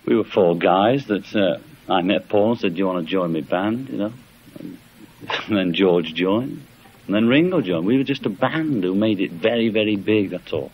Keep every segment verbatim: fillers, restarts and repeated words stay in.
we were four guys that uh, I met Paul and said, do you want to join my band, you know? And then George joined. And then Ringo joined. We were just a band who made it very, very big, that's all.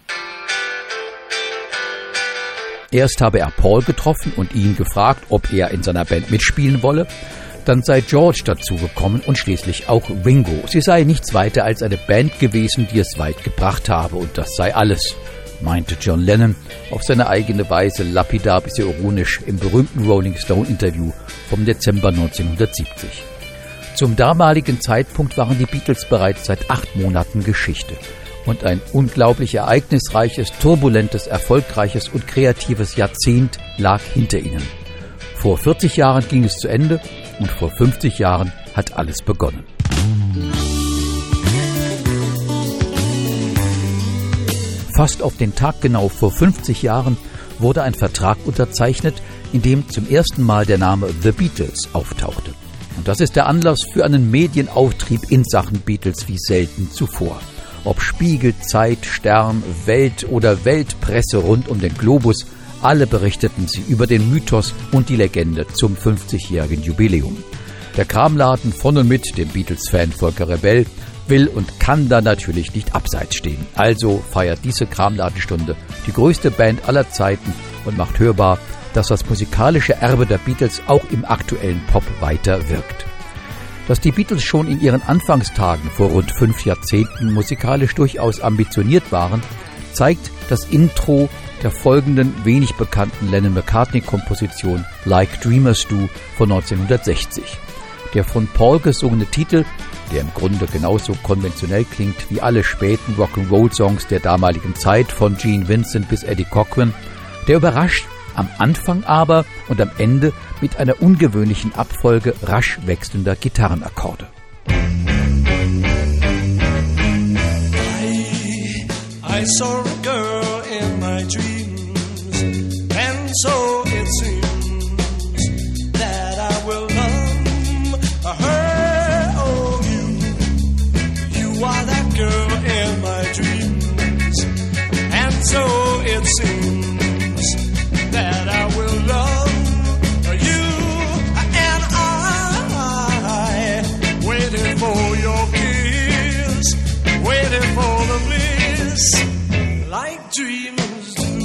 Erst habe er Paul getroffen und ihn gefragt, ob er in seiner Band mitspielen wolle. Dann sei George dazugekommen und schließlich auch Ringo. Sie sei nichts weiter als eine Band gewesen, die es weit gebracht habe. Und das sei alles, meinte John Lennon auf seine eigene Weise, lapidar bis ironisch im berühmten Rolling Stone Interview vom Dezember neunzehnhundertsiebzig. Zum damaligen Zeitpunkt waren die Beatles bereits seit acht Monaten Geschichte. Und ein unglaublich ereignisreiches, turbulentes, erfolgreiches und kreatives Jahrzehnt lag hinter ihnen. Vor vierzig Jahren ging es zu Ende und vor fünfzig Jahren hat alles begonnen. Fast auf den Tag genau vor fünfzig Jahren wurde ein Vertrag unterzeichnet, in dem zum ersten Mal der Name The Beatles auftauchte. Und das ist der Anlass für einen Medienauftrieb in Sachen Beatles wie selten zuvor. Ob Spiegel, Zeit, Stern, Welt oder Weltpresse rund um den Globus, alle berichteten sie über den Mythos und die Legende zum fünfzigjährigen Jubiläum. Der Kramladen von und mit dem Beatles-Fan Volker Rebell will und kann da natürlich nicht abseits stehen. Also feiert diese Kramladenstunde die größte Band aller Zeiten und macht hörbar, dass das musikalische Erbe der Beatles auch im aktuellen Pop weiter wirkt. Dass die Beatles schon in ihren Anfangstagen vor rund fünf Jahrzehnten musikalisch durchaus ambitioniert waren, zeigt das Intro der folgenden wenig bekannten Lennon-McCartney-Komposition Like Dreamers Do von neunzehnhundertsechzig. Der von Paul gesungene Titel, der im Grunde genauso konventionell klingt wie alle späten Rock'n'Roll-Songs der damaligen Zeit von Gene Vincent bis Eddie Cochran, der überrascht am Anfang aber und am Ende mit einer ungewöhnlichen Abfolge rasch wechselnder Gitarrenakkorde. I, I saw a girl in my dreams, and so it seems that I will love her. Oh, you, you are that girl in my dreams, and so it seems that I will love you, and I waiting for your kiss, waiting for the bliss, like dreamers do.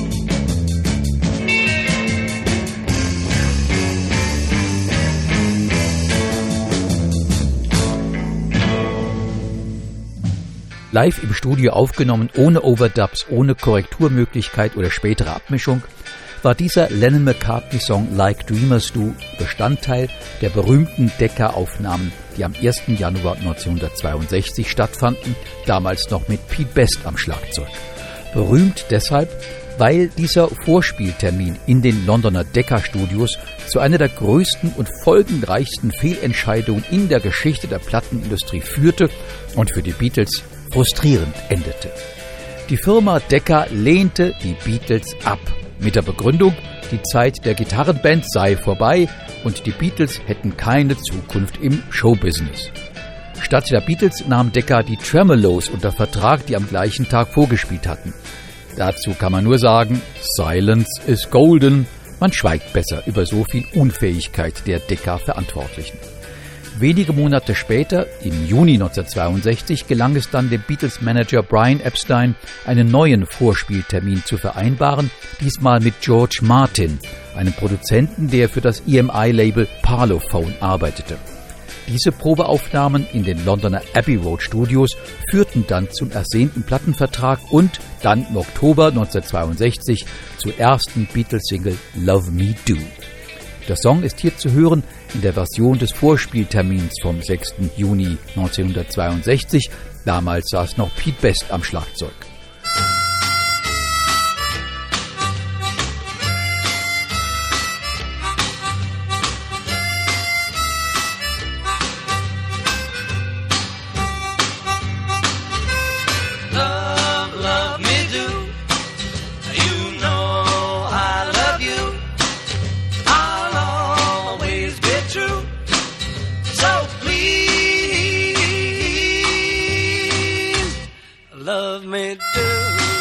Live im Studio aufgenommen, ohne Overdubs, ohne Korrekturmöglichkeit oder spätere Abmischung, war dieser Lennon-McCartney-Song Like Dreamers Do Bestandteil der berühmten Decca-Aufnahmen, die am ersten Januar neunzehnhundertzweiundsechzig stattfanden, damals noch mit Pete Best am Schlagzeug. Berühmt deshalb, weil dieser Vorspieltermin in den Londoner Decca-Studios zu einer der größten und folgenreichsten Fehlentscheidungen in der Geschichte der Plattenindustrie führte und für die Beatles frustrierend endete. Die Firma Decca lehnte die Beatles ab. Mit der Begründung, die Zeit der Gitarrenband sei vorbei und die Beatles hätten keine Zukunft im Showbusiness. Statt der Beatles nahm Decca die Tremolos unter Vertrag, die am gleichen Tag vorgespielt hatten. Dazu kann man nur sagen, Silence is golden. Man schweigt besser über so viel Unfähigkeit der Decca-Verantwortlichen. Wenige Monate später, im Juni neunzehnhundertzweiundsechzig, gelang es dann dem Beatles-Manager Brian Epstein, einen neuen Vorspieltermin zu vereinbaren, diesmal mit George Martin, einem Produzenten, der für das E M I-Label Parlophone arbeitete. Diese Probeaufnahmen in den Londoner Abbey Road Studios führten dann zum ersehnten Plattenvertrag und dann im Oktober neunzehnhundertzweiundsechzig zur ersten Beatles-Single Love Me Do. Der Song ist hier zu hören in der Version des Vorspieltermins vom sechsten Juni neunzehnhundertzweiundsechzig. Damals saß noch Pete Best am Schlagzeug. Love me do.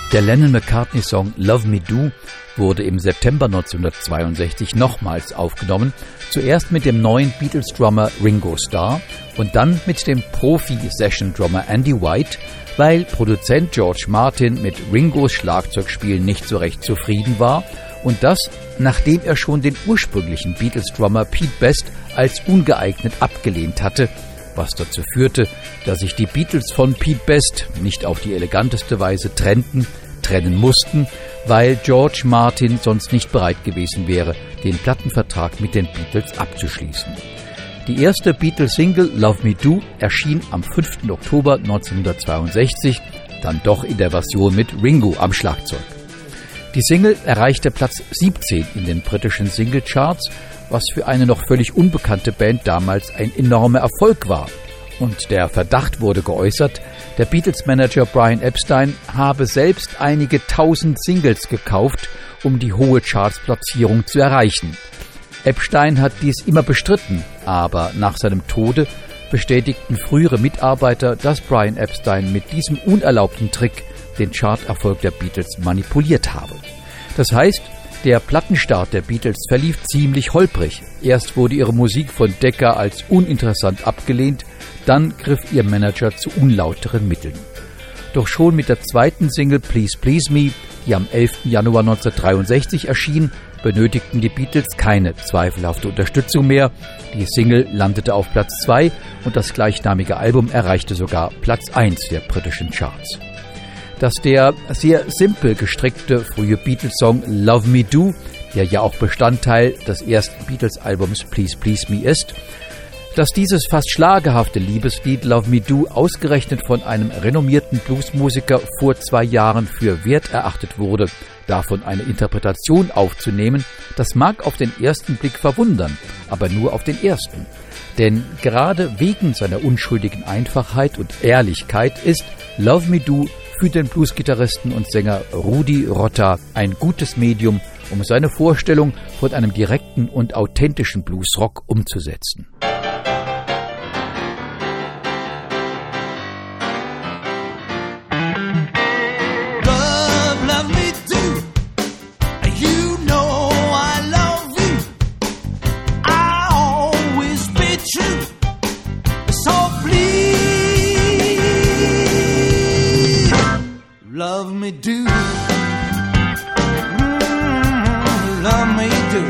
Der Lennon-McCartney-Song Love Me Do wurde im September neunzehnhundertzweiundsechzig nochmals aufgenommen, zuerst mit dem neuen Beatles-Drummer Ringo Starr und dann mit dem Profi-Session-Drummer Andy White, weil Produzent George Martin mit Ringos Schlagzeugspiel nicht so recht zufrieden war und das, nachdem er schon den ursprünglichen Beatles-Drummer Pete Best als ungeeignet abgelehnt hatte, was dazu führte, dass sich die Beatles von Pete Best nicht auf die eleganteste Weise trennten, trennen mussten, weil George Martin sonst nicht bereit gewesen wäre, den Plattenvertrag mit den Beatles abzuschließen. Die erste Beatles-Single Love Me Do erschien am fünften Oktober neunzehnhundertzweiundsechzig, dann doch in der Version mit Ringo am Schlagzeug. Die Single erreichte Platz siebzehn in den britischen Singlecharts, was für eine noch völlig unbekannte Band damals ein enormer Erfolg war. Und der Verdacht wurde geäußert, der Beatles-Manager Brian Epstein habe selbst einige tausend Singles gekauft, um die hohe Chartsplatzierung zu erreichen. Epstein hat dies immer bestritten, aber nach seinem Tode bestätigten frühere Mitarbeiter, dass Brian Epstein mit diesem unerlaubten Trick den Charterfolg der Beatles manipuliert habe. Das heißt, der Plattenstart der Beatles verlief ziemlich holprig. Erst wurde ihre Musik von Decca als uninteressant abgelehnt, dann griff ihr Manager zu unlauteren Mitteln. Doch schon mit der zweiten Single Please Please Me, die am elften Januar neunzehnhundertdreiundsechzig erschien, benötigten die Beatles keine zweifelhafte Unterstützung mehr. Die Single landete auf Platz zwei und das gleichnamige Album erreichte sogar Platz eins der britischen Charts. Dass der sehr simpel gestrickte frühe Beatles-Song Love Me Do, der ja auch Bestandteil des ersten Beatles-Albums Please Please Me ist, dass dieses fast schlagerhafte Liebeslied Love Me Do ausgerechnet von einem renommierten Bluesmusiker vor zwei Jahren für wert erachtet wurde, davon eine Interpretation aufzunehmen, das mag auf den ersten Blick verwundern, aber nur auf den ersten. Denn gerade wegen seiner unschuldigen Einfachheit und Ehrlichkeit ist Love Me Do für den Bluesgitarristen und Sänger Rudi Rotta ein gutes Medium, um seine Vorstellung von einem direkten und authentischen Bluesrock umzusetzen. Love me do, mm, love me do.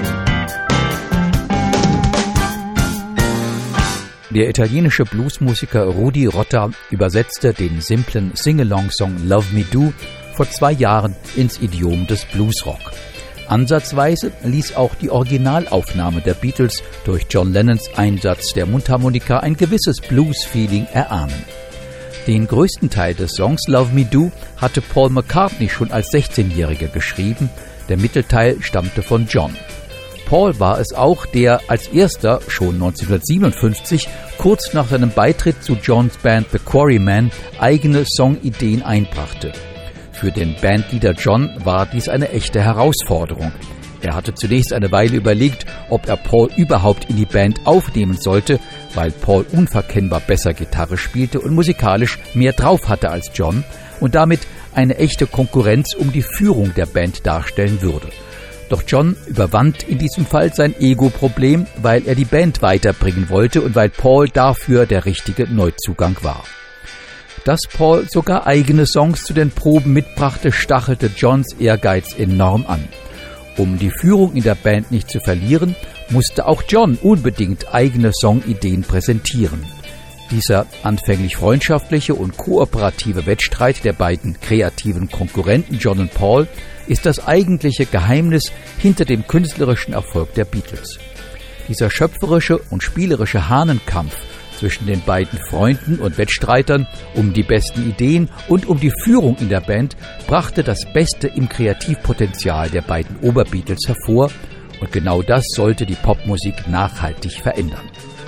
Der italienische Bluesmusiker Rudi Rotta übersetzte den simplen Sing-Along-Song Love Me Do vor zwei Jahren ins Idiom des Bluesrock. Ansatzweise ließ auch die Originalaufnahme der Beatles durch John Lennons Einsatz der Mundharmonika ein gewisses Blues-Feeling erahnen. Den größten Teil des Songs Love Me Do hatte Paul McCartney schon als sechzehnjähriger geschrieben, der Mittelteil stammte von John. Paul war es auch, der als erster schon neunzehnhundertsiebenundfünfzig, kurz nach seinem Beitritt zu Johns Band The Quarrymen, eigene Songideen einbrachte. Für den Bandleader John war dies eine echte Herausforderung. Er hatte zunächst eine Weile überlegt, ob er Paul überhaupt in die Band aufnehmen sollte, weil Paul unverkennbar besser Gitarre spielte und musikalisch mehr drauf hatte als John und damit eine echte Konkurrenz um die Führung der Band darstellen würde. Doch John überwand in diesem Fall sein Ego-Problem, weil er die Band weiterbringen wollte und weil Paul dafür der richtige Neuzugang war. Dass Paul sogar eigene Songs zu den Proben mitbrachte, stachelte Johns Ehrgeiz enorm an. Um die Führung in der Band nicht zu verlieren, musste auch John unbedingt eigene Songideen präsentieren. Dieser anfänglich freundschaftliche und kooperative Wettstreit der beiden kreativen Konkurrenten John und Paul ist das eigentliche Geheimnis hinter dem künstlerischen Erfolg der Beatles. Dieser schöpferische und spielerische Hahnenkampf zwischen den beiden Freunden und Wettstreitern um die besten Ideen und um die Führung in der Band brachte das Beste im Kreativpotenzial der beiden Oberbeatles hervor und genau das sollte die Popmusik nachhaltig verändern.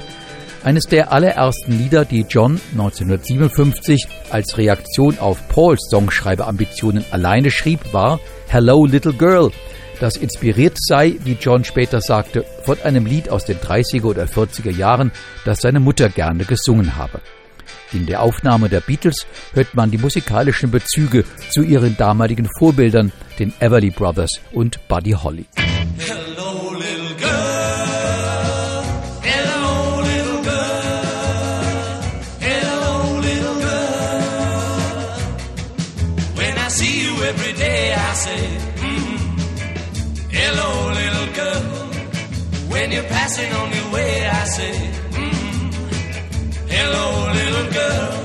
Eines der allerersten Lieder, die John neunzehnhundertsiebenundfünfzig als Reaktion auf Pauls Songschreiberambitionen alleine schrieb, war Hello Little Girl, das inspiriert sei, wie John später sagte, von einem Lied aus den dreißiger oder vierziger Jahren, das seine Mutter gerne gesungen habe. In der Aufnahme der Beatles hört man die musikalischen Bezüge zu ihren damaligen Vorbildern, den Everly Brothers und Buddy Holly. Hello, little girl. Hello, little girl. Hello, little girl. When I see you every day, I say, mm, hello, little girl. When you're passing on your way, I say, mm, hello, little girl.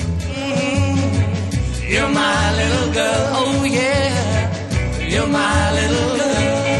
Mm, you're my little girl. Oh, yeah. You're my little girl.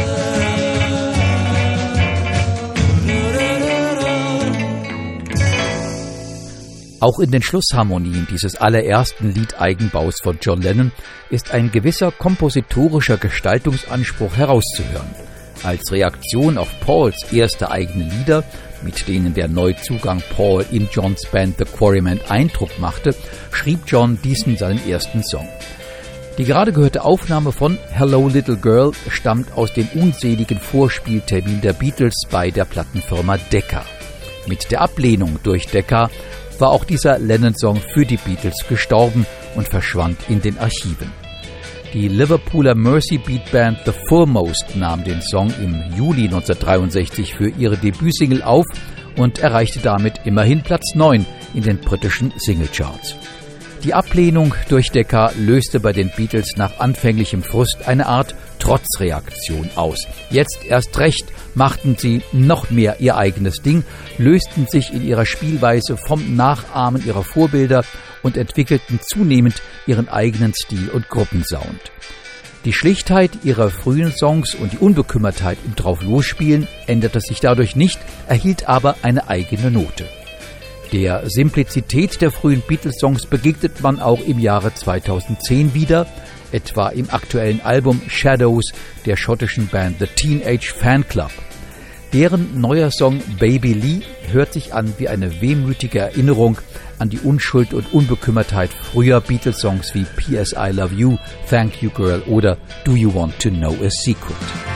Auch in den Schlussharmonien dieses allerersten Liedeigenbaus von John Lennon ist ein gewisser kompositorischer Gestaltungsanspruch herauszuhören. Als Reaktion auf Pauls erste eigene Lieder, mit denen der Neuzugang Paul in Johns Band The Quarrymen Eindruck machte, schrieb John diesen seinen ersten Song. Die gerade gehörte Aufnahme von Hello Little Girl stammt aus dem unseligen Vorspieltermin der Beatles bei der Plattenfirma Decca. Mit der Ablehnung durch Decca war auch dieser Lennon-Song für die Beatles gestorben und verschwand in den Archiven. Die Liverpooler Mercy Beat Band The Foremost nahm den Song im Juli neunzehnhundertdreiundsechzig für ihre Debütsingle auf und erreichte damit immerhin Platz neun in den britischen Singlecharts. Die Ablehnung durch Decca löste bei den Beatles nach anfänglichem Frust eine Art Trotzreaktion aus. Jetzt erst recht machten sie noch mehr ihr eigenes Ding, lösten sich in ihrer Spielweise vom Nachahmen ihrer Vorbilder und entwickelten zunehmend ihren eigenen Stil und Gruppensound. Die Schlichtheit ihrer frühen Songs und die Unbekümmertheit im Drauflosspielen änderte sich dadurch nicht, erhielt aber eine eigene Note. Der Simplizität der frühen Beatles-Songs begegnet man auch im Jahre zweitausendzehn wieder, etwa im aktuellen Album Shadows der schottischen Band The Teenage Fanclub. Deren neuer Song Baby Lee hört sich an wie eine wehmütige Erinnerung an die Unschuld und Unbekümmertheit früher Beatles-Songs wie P S I Love You, Thank You Girl oder Do You Want to Know a Secret.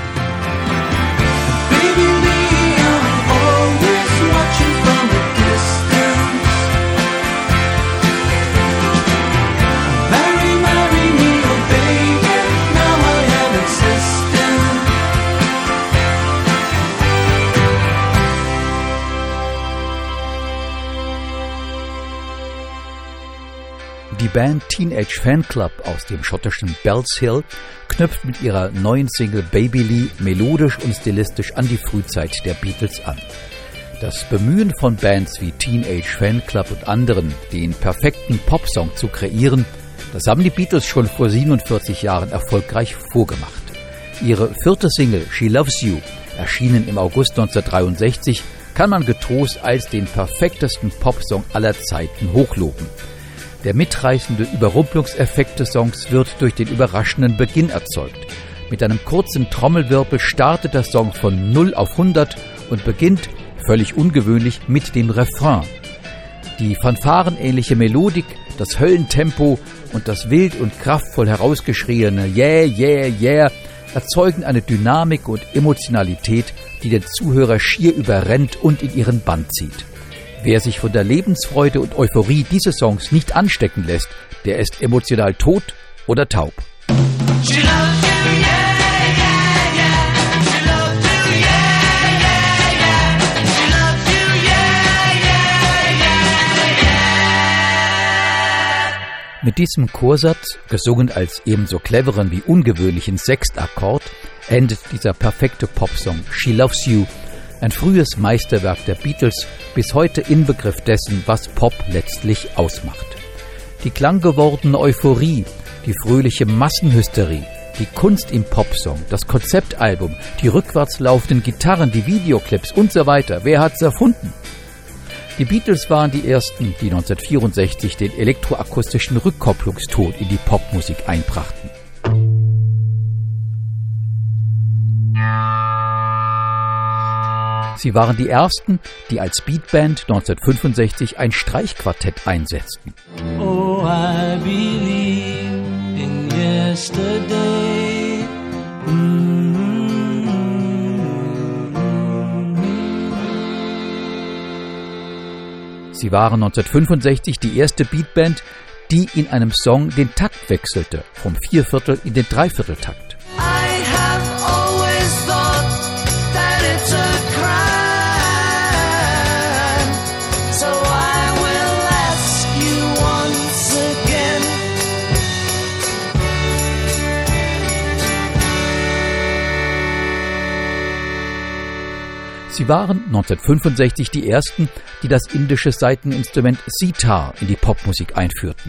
Die Band Teenage Fanclub aus dem schottischen Bells Hill knüpft mit ihrer neuen Single Baby Lee melodisch und stilistisch an die Frühzeit der Beatles an. Das Bemühen von Bands wie Teenage Fanclub und anderen, den perfekten Popsong zu kreieren, das haben die Beatles schon vor siebenundvierzig Jahren erfolgreich vorgemacht. Ihre vierte Single She Loves You, erschienen im August neunzehnhundertdreiundsechzig, kann man getrost als den perfektesten Popsong aller Zeiten hochloben. Der mitreißende Überrumpelungseffekt des Songs wird durch den überraschenden Beginn erzeugt. Mit einem kurzen Trommelwirbel startet der Song von null auf hundert und beginnt, völlig ungewöhnlich, mit dem Refrain. Die fanfarenähnliche Melodik, das Höllentempo und das wild und kraftvoll herausgeschrieene Yeah, yeah, yeah erzeugen eine Dynamik und Emotionalität, die den Zuhörer schier überrennt und in ihren Bann zieht. Wer sich von der Lebensfreude und Euphorie dieses Songs nicht anstecken lässt, der ist emotional tot oder taub. Mit diesem Chorsatz, gesungen als ebenso cleveren wie ungewöhnlichen Sextakkord, endet dieser perfekte Popsong She Loves You, ein frühes Meisterwerk der Beatles, bis heute Inbegriff dessen, was Pop letztlich ausmacht. Die klanggewordene Euphorie, die fröhliche Massenhysterie, die Kunst im Popsong, das Konzeptalbum, die rückwärts laufenden Gitarren, die Videoclips und so weiter. Wer hat's erfunden? Die Beatles waren die ersten, die neunzehnhundertvierundsechzig den elektroakustischen Rückkopplungston in die Popmusik einbrachten. Sie waren die ersten, die als Beatband neunzehnhundertfünfundsechzig ein Streichquartett einsetzten. Oh, I believe in yesterday. Mm-hmm. Sie waren neunzehnhundertfünfundsechzig die erste Beatband, die in einem Song den Takt wechselte, vom Vierviertel in den Dreivierteltakt. Sie waren neunzehnhundertfünfundsechzig die ersten, die das indische Saiteninstrument Sitar in die Popmusik einführten.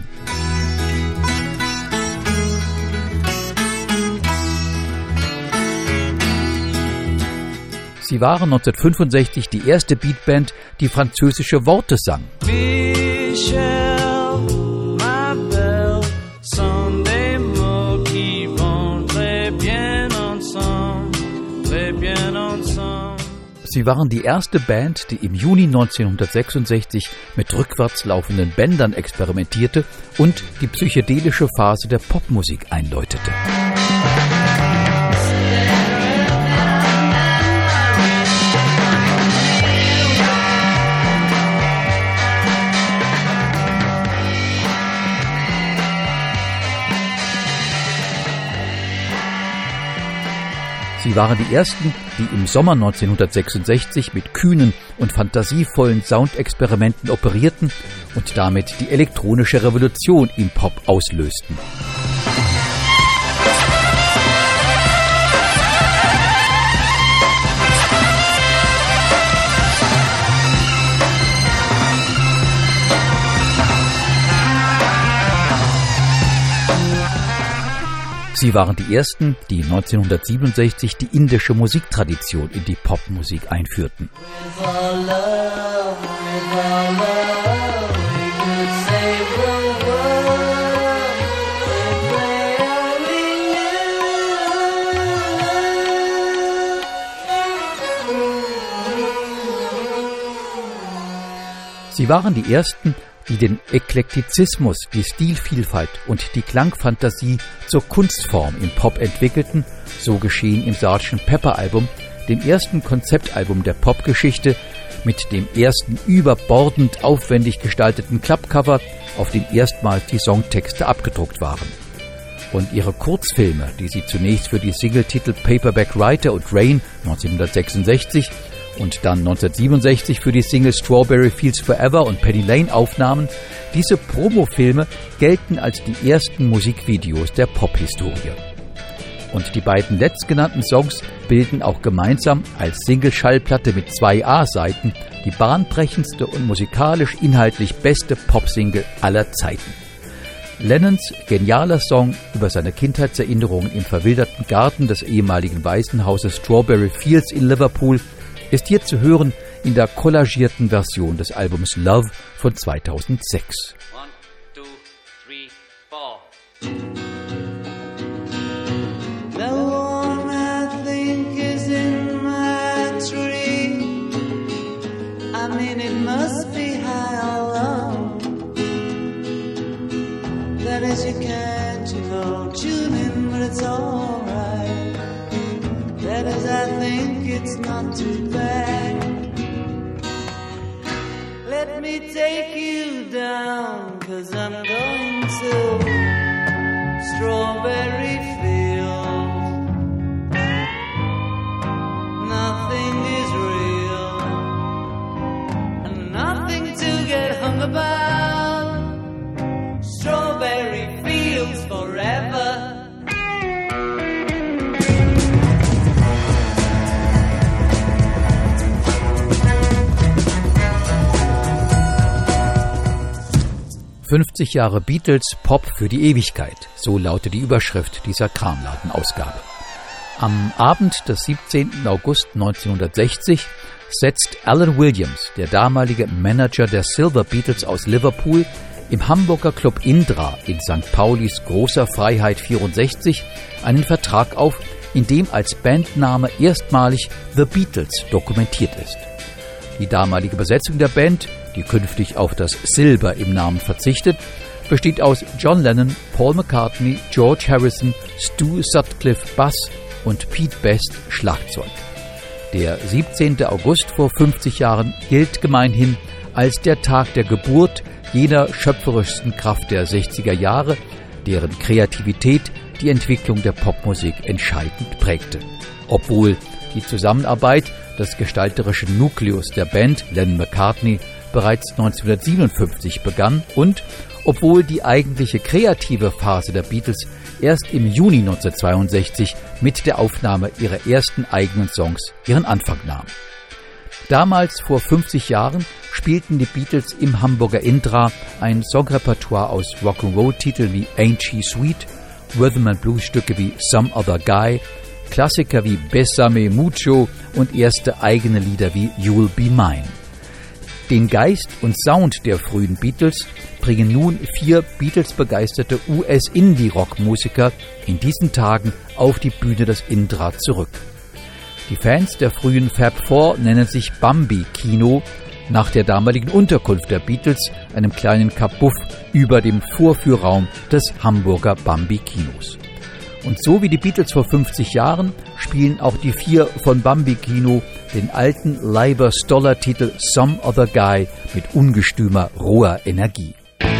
Sie waren neunzehnhundertfünfundsechzig die erste Beatband, die französische Worte sang. Michel, ma belle, sont des mots qui vont très bien ensemble, très bien ensemble. Sie waren die erste Band, die im Juni neunzehnhundertsechsundsechzig mit rückwärts laufenden Bändern experimentierte und die psychedelische Phase der Popmusik einläutete. Sie waren die ersten, die im Sommer neunzehnhundertsechsundsechzig mit kühnen und fantasievollen Soundexperimenten operierten und damit die elektronische Revolution im Pop auslösten. Sie waren die ersten, die neunzehnhundertsiebenundsechzig die indische Musiktradition in die Popmusik einführten. Sie waren die ersten, die den Eklektizismus, die Stilvielfalt und die Klangfantasie zur Kunstform im Pop entwickelten, so geschehen im Sergeant Pepper Album, dem ersten Konzeptalbum der Popgeschichte, mit dem ersten überbordend aufwendig gestalteten Klappcover, auf dem erstmals die Songtexte abgedruckt waren. Und ihre Kurzfilme, die sie zunächst für die Singletitel Paperback Writer und Rain neunzehnhundertsechsundsechzig und dann neunzehnhundertsiebenundsechzig für die Single Strawberry Fields Forever und Penny Lane aufnahmen, diese Promofilme gelten als die ersten Musikvideos der Pophistorie. Und die beiden letztgenannten Songs bilden auch gemeinsam als Single-Schallplatte mit zwei A-Seiten die bahnbrechendste und musikalisch inhaltlich beste Popsingle aller Zeiten. Lennons genialer Song über seine Kindheitserinnerungen im verwilderten Garten des ehemaligen Waisenhauses Strawberry Fields in Liverpool ist hier zu hören in der kollagierten Version des Albums Love von zweitausendsechs. One, two, three, four. The one I think is in my tree. I mean it must be high or low. That is you can't, you know, tune in, but it's alright. That is I think it's not too bad. Let me take you down, 'cause I'm going to Strawberry Fields. Nothing is real, and nothing to get hung about. Strawberry Fields forever. fünfzig Jahre Beatles, Pop für die Ewigkeit, so lautet die Überschrift dieser Kramladenausgabe. Am Abend des siebzehnten August neunzehnhundertsechzig setzt Alan Williams, der damalige Manager der Silver Beatles aus Liverpool, im Hamburger Club Indra in Sankt Paulis Großer Freiheit vierundsechzig einen Vertrag auf, in dem als Bandname erstmalig The Beatles dokumentiert ist. Die damalige Besetzung der Band, die künftig auf das Silber im Namen verzichtet, besteht aus John Lennon, Paul McCartney, George Harrison, Stu Sutcliffe Bass und Pete Best Schlagzeug. Der siebzehnten August vor fünfzig Jahren gilt gemeinhin als der Tag der Geburt jener schöpferischsten Kraft der sechziger Jahre, deren Kreativität die Entwicklung der Popmusik entscheidend prägte. Obwohl die Zusammenarbeit, das gestalterische Nukleus der Band Lennon-McCartney bereits neunzehnhundertsiebenundfünfzig begann und obwohl die eigentliche kreative Phase der Beatles erst im Juni neunzehnhundertzweiundsechzig mit der Aufnahme ihrer ersten eigenen Songs ihren Anfang nahm. Damals, vor fünfzig Jahren, spielten die Beatles im Hamburger Intra ein Songrepertoire aus Rock'n'Roll-Titeln wie Ain't She Sweet, Rhythm and Blues-Stücke wie Some Other Guy, Klassiker wie Bésame Mucho und erste eigene Lieder wie You'll Be Mine. Den Geist und Sound der frühen Beatles bringen nun vier Beatles-begeisterte U S-Indie-Rock-Musiker in diesen Tagen auf die Bühne des Indra zurück. Die Fans der frühen Fab Four nennen sich Bambi-Kino, nach der damaligen Unterkunft der Beatles, einem kleinen Kabuff über dem Vorführraum des Hamburger Bambi-Kinos. Und so wie die Beatles vor fünfzig Jahren spielen auch die vier von Bambi-Kino den alten Leiber-Stoller-Titel Some Other Guy mit ungestümer, roher Energie.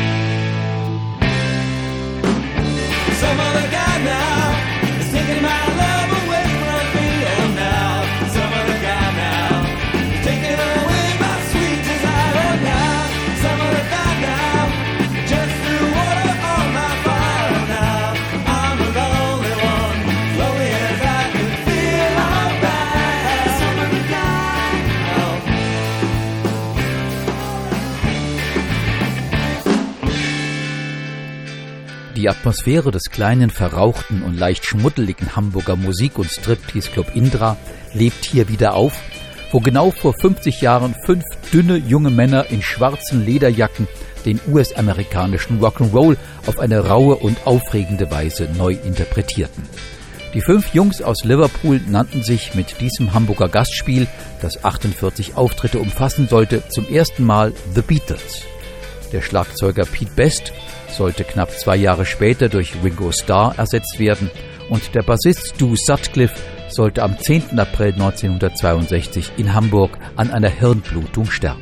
Die Atmosphäre des kleinen, verrauchten und leicht schmuddeligen Hamburger Musik- und Striptease-Club Indra lebt hier wieder auf, wo genau vor fünfzig Jahren fünf dünne junge Männer in schwarzen Lederjacken den U S-amerikanischen Rock'n'Roll auf eine raue und aufregende Weise neu interpretierten. Die fünf Jungs aus Liverpool nannten sich mit diesem Hamburger Gastspiel, das achtundvierzig Auftritte umfassen sollte, zum ersten Mal The Beatles. Der Schlagzeuger Pete Best sollte knapp zwei Jahre später durch Ringo Starr ersetzt werden und der Bassist Stu Sutcliffe sollte am zehnten April neunzehnhundertzweiundsechzig in Hamburg an einer Hirnblutung sterben.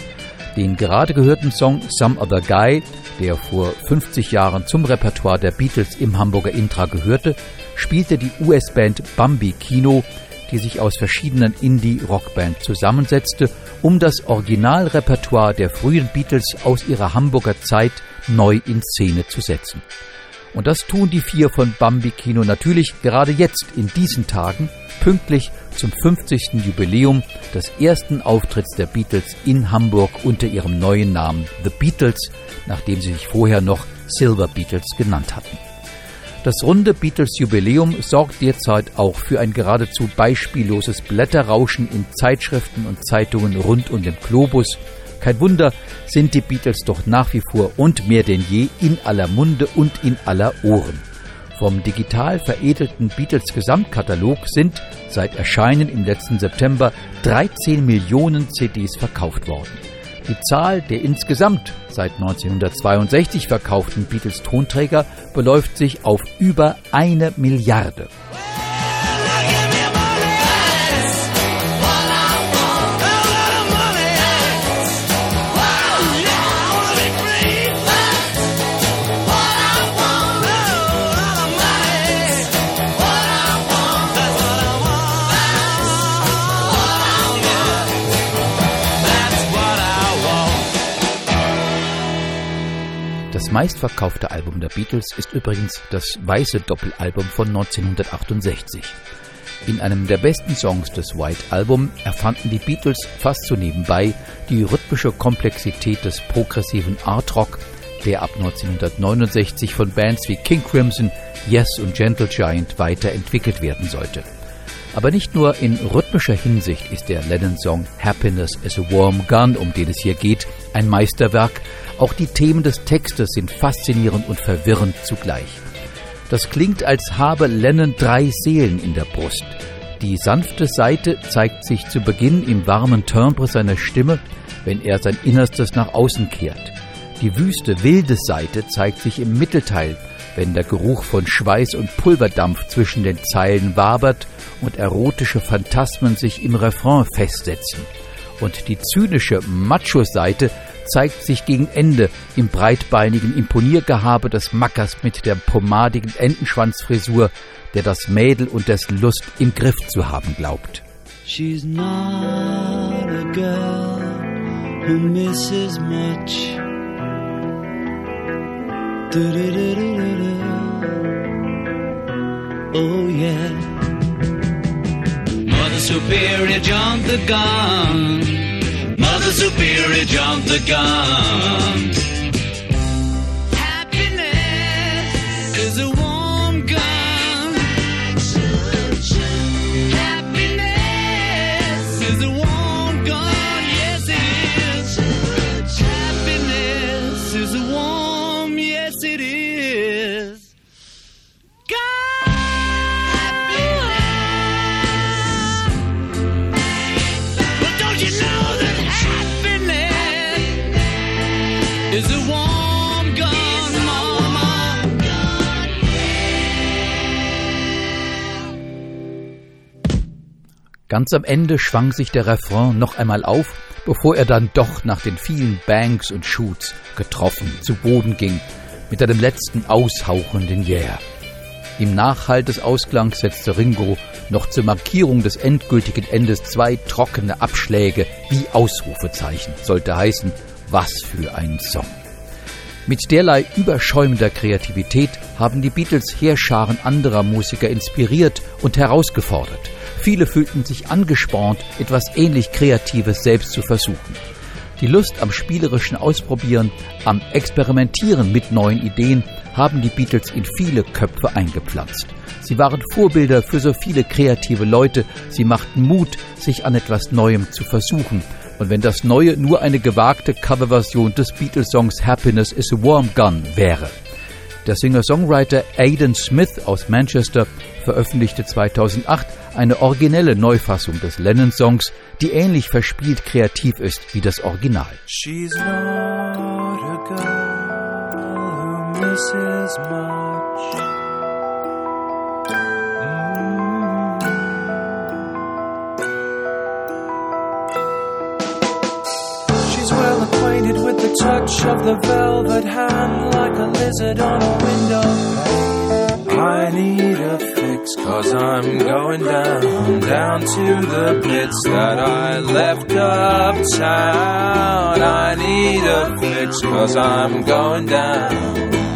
Den gerade gehörten Song Some Other Guy, der vor fünfzig Jahren zum Repertoire der Beatles im Hamburger Intra gehörte, spielte die U S-Band Bambi-Kino, die sich aus verschiedenen Indie-Rockbands zusammensetzte, um das Originalrepertoire der frühen Beatles aus ihrer Hamburger Zeit neu in Szene zu setzen. Und das tun die vier von Bambi-Kino natürlich gerade jetzt in diesen Tagen, pünktlich zum fünfzigsten Jubiläum des ersten Auftritts der Beatles in Hamburg unter ihrem neuen Namen The Beatles, nachdem sie sich vorher noch Silver Beatles genannt hatten. Das runde Beatles-Jubiläum sorgt derzeit auch für ein geradezu beispielloses Blätterrauschen in Zeitschriften und Zeitungen rund um den Globus. Kein Wunder, sind die Beatles doch nach wie vor und mehr denn je in aller Munde und in aller Ohren. Vom digital veredelten Beatles-Gesamtkatalog sind seit Erscheinen im letzten September dreizehn Millionen C Ds verkauft worden. Die Zahl der insgesamt seit neunzehnhundertzweiundsechzig verkauften Beatles-Tonträger beläuft sich auf über eine Milliarde. Das meistverkaufte Album der Beatles ist übrigens das weiße Doppelalbum von neunzehnhundertachtundsechzig. In einem der besten Songs des White Album erfanden die Beatles fast so nebenbei die rhythmische Komplexität des progressiven Art Rock, der ab neunzehnhundertneunundsechzig von Bands wie King Crimson, Yes und Gentle Giant weiterentwickelt werden sollte. Aber nicht nur in rhythmischer Hinsicht ist der Lennon-Song Happiness is a Warm Gun, um den es hier geht, ein Meisterwerk. Auch die Themen des Textes sind faszinierend und verwirrend zugleich. Das klingt, als habe Lennon drei Seelen in der Brust. Die sanfte Seite zeigt sich zu Beginn im warmen Timbre seiner Stimme, wenn er sein Innerstes nach außen kehrt. Die wüste, wilde Seite zeigt sich im Mittelteil, wenn der Geruch von Schweiß und Pulverdampf zwischen den Zeilen wabert und erotische Phantasmen sich im Refrain festsetzen. Und die zynische Macho-Seite zeigt sich gegen Ende im breitbeinigen Imponiergehabe des Mackers mit der pomadigen Entenschwanzfrisur, der das Mädel und dessen Lust im Griff zu haben glaubt. She's not a girl who misses much. Du-du-du-du-du-du. Oh yeah. Mother Superior jumped the gun. Mother Superior jumped the gun. Happiness is a warm gun. Happiness is a warm gun. Yes it is. Happiness is a warm. Yes it is. Ganz am Ende schwang sich der Refrain noch einmal auf, bevor er dann doch nach den vielen Bangs und Shoots getroffen zu Boden ging, mit einem letzten aushauchenden Yeah. Im Nachhall des Ausklangs setzte Ringo noch zur Markierung des endgültigen Endes zwei trockene Abschläge wie Ausrufezeichen. Sollte heißen, was für ein Song. Mit derlei überschäumender Kreativität haben die Beatles Heerscharen anderer Musiker inspiriert und herausgefordert. Viele fühlten sich angespornt, etwas ähnlich Kreatives selbst zu versuchen. Die Lust am spielerischen Ausprobieren, am Experimentieren mit neuen Ideen haben die Beatles in viele Köpfe eingepflanzt. Sie waren Vorbilder für so viele kreative Leute, sie machten Mut, sich an etwas Neuem zu versuchen. Und wenn das Neue nur eine gewagte Coverversion des Beatles-Songs Happiness is a Warm Gun wäre. Der Singer-Songwriter Aidan Smith aus Manchester veröffentlichte zweitausendacht eine originelle Neufassung des Lennon-Songs, die ähnlich verspielt kreativ ist wie das Original. She's not a girl who misses much. Mm. She's well acquainted with the touch of the velvet hand, like a lizard on a window pane. I need a fix, cause I'm going down, down to the pits that I left uptown. I need a fix, cause I'm going down.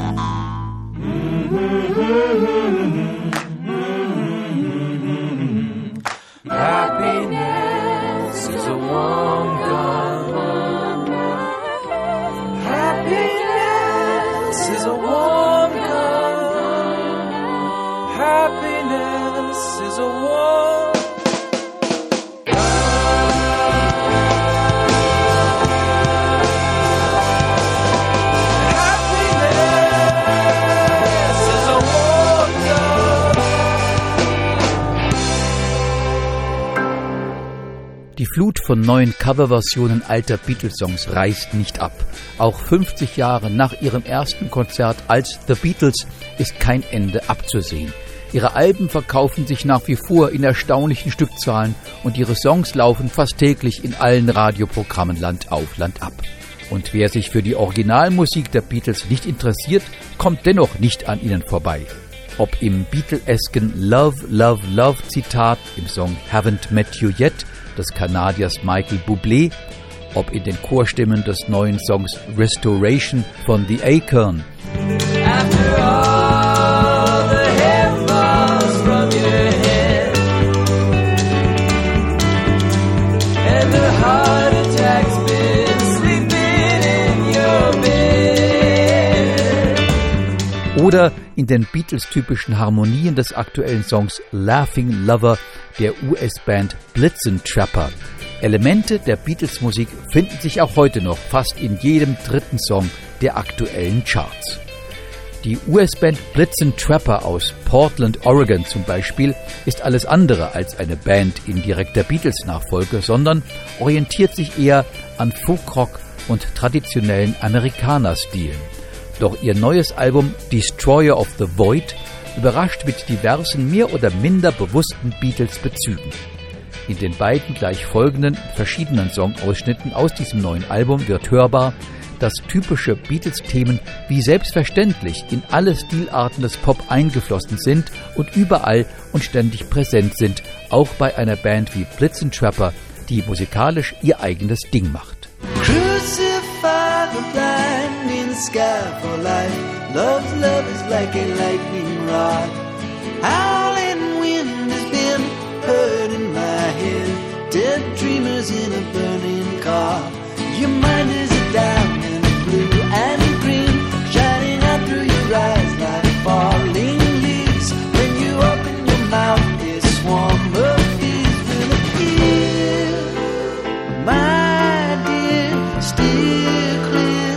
Mm-hmm. Happiness is a warm gun. Happiness is a warm gun. Happiness is a war. Happiness is a war. Die Flut von neuen Coverversionen alter Beatles-Songs reißt nicht ab. Auch fünfzig Jahre nach ihrem ersten Konzert als The Beatles ist kein Ende abzusehen. Ihre Alben verkaufen sich nach wie vor in erstaunlichen Stückzahlen und ihre Songs laufen fast täglich in allen Radioprogrammen Land auf, Land ab. Und wer sich für die Originalmusik der Beatles nicht interessiert, kommt dennoch nicht an ihnen vorbei. Ob im Beatlesken Love, Love, Love Zitat im Song Haven't Met You Yet des Kanadiers Michael Bublé, ob in den Chorstimmen des neuen Songs Restoration von The Acorn. After all the hair falls from your head and the heart attack's been sleeping in your bed. Oder in den Beatles-typischen Harmonien des aktuellen Songs Laughing Lover der U S-Band Blitzen Trapper. Elemente der Beatles-Musik finden sich auch heute noch fast in jedem dritten Song der aktuellen Charts. Die U S-Band Blitzen Trapper aus Portland, Oregon zum Beispiel, ist alles andere als eine Band in direkter Beatles-Nachfolge, sondern orientiert sich eher an Folkrock und traditionellen Amerikaner-Stilen. Doch ihr neues Album Destroyer of the Void überrascht mit diversen mehr oder minder bewussten Beatles-Bezügen. In den beiden gleich folgenden verschiedenen Songausschnitten aus diesem neuen Album wird hörbar, dass typische Beatles-Themen wie selbstverständlich in alle Stilarten des Pop eingeflossen sind und überall und ständig präsent sind, auch bei einer Band wie Blitzen Trapper, die musikalisch ihr eigenes Ding macht. Crucify the blind in the sky for life. Love's love is like a lightning rod. Howling wind has been heard in my head. Dead dreamers in a burning car. Your mind is a diamond, blue and green, shining out through your eyes like falling leaves. When you open your mouth, a swarm of bees will appear. My dear, steer clear,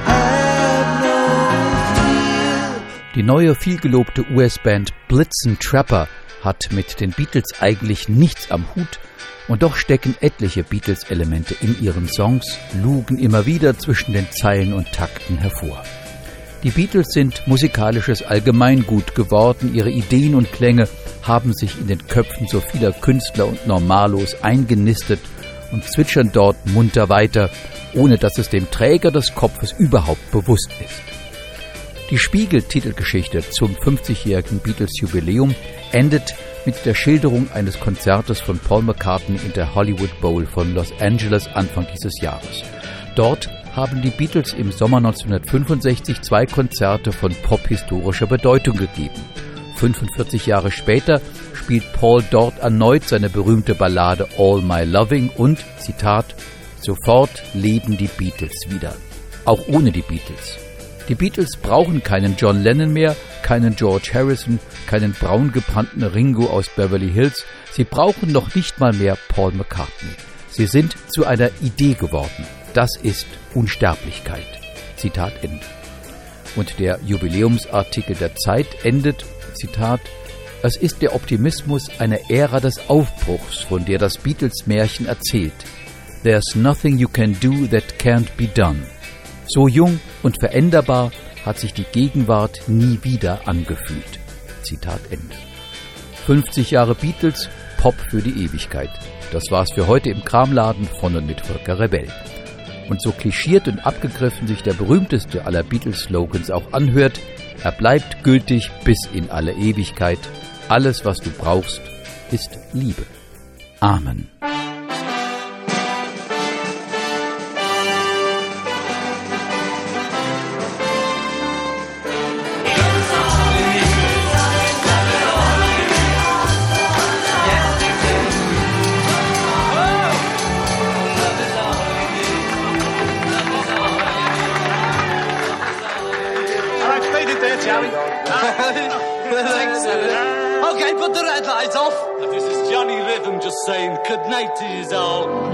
have no fear. Die neue, vielgelobte U S-Band Blitzen Trapper hat mit den Beatles eigentlich nichts am Hut, und doch stecken etliche Beatles-Elemente in ihren Songs, lugen immer wieder zwischen den Zeilen und Takten hervor. Die Beatles sind musikalisches Allgemeingut geworden, ihre Ideen und Klänge haben sich in den Köpfen so vieler Künstler und Normalos eingenistet und zwitschern dort munter weiter, ohne dass es dem Träger des Kopfes überhaupt bewusst ist. Die Spiegel-Titelgeschichte zum fünfzigjährigen Beatles-Jubiläum endet mit der Schilderung eines Konzertes von Paul McCartney in der Hollywood Bowl von Los Angeles Anfang dieses Jahres. Dort haben die Beatles im Sommer neunzehnhundertfünfundsechzig zwei Konzerte von pophistorischer Bedeutung gegeben. fünfundvierzig Jahre später spielt Paul dort erneut seine berühmte Ballade All My Loving und, Zitat, sofort leben die Beatles wieder. Auch ohne die Beatles. Die Beatles brauchen keinen John Lennon mehr, keinen George Harrison, keinen braungebrannten Ringo aus Beverly Hills. Sie brauchen noch nicht mal mehr Paul McCartney. Sie sind zu einer Idee geworden. Das ist Unsterblichkeit. Zitat Ende. Und der Jubiläumsartikel der Zeit endet, Zitat, es ist der Optimismus einer Ära des Aufbruchs, von der das Beatles-Märchen erzählt. There's nothing you can do that can't be done. So jung und veränderbar hat sich die Gegenwart nie wieder angefühlt. Zitat Ende. fünfzig Jahre Beatles, Pop für die Ewigkeit. Das war's für heute im Kramladen von und mit Volker Rebell. Und so klischiert und abgegriffen sich der berühmteste aller Beatles-Slogans auch anhört, er bleibt gültig bis in alle Ewigkeit. Alles, was du brauchst, ist Liebe. Amen. Okay, put the red lights off. This is Johnny Rhythm just saying good night to you all.